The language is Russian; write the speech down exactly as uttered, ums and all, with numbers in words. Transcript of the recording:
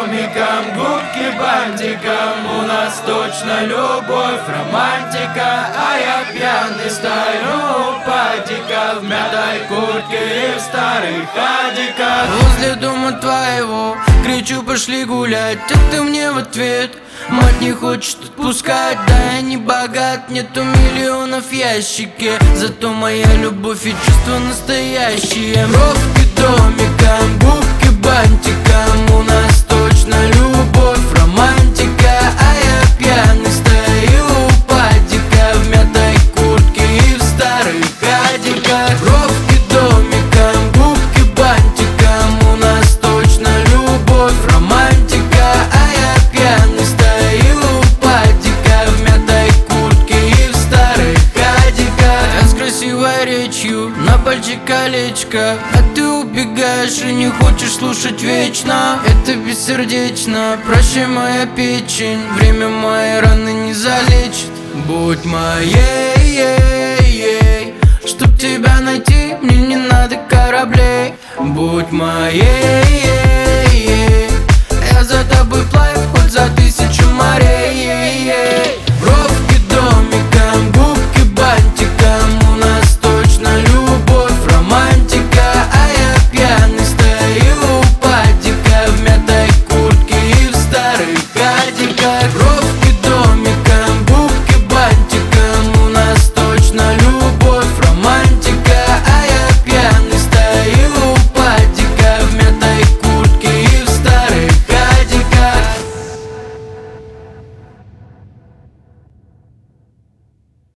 домиком, губки бантиком. У нас точно любовь, романтика. А я пьяный стою у патика, в мятой куртке и в старых хадиках. Возле дома твоего кричу: пошли гулять, а ты мне в ответ: мать не хочет отпускать. Да я не богат, нету миллионов в ящике, зато моя любовь и чувства настоящие. Бровки домиком, губки бантиком. У нас точно любовь, романтика. А я пьяный стою у патика, в мятой куртке и в старых хадиках. Бровки домиком, губки бантиком. У нас точно любовь, романтика. А я пьяный стою у патика, в мятой куртке и в старых хадиках. Я с красивой речью, на пальчик колечко, а ты убегаешь и не хочешь слушать вечно. Это бессердечно, прощай, моя печень, время мои раны не залечит. Будь моей, чтоб тебя найти, мне не надо кораблей. Будь моей, я за тобой плаваю хоть за тысячу морей.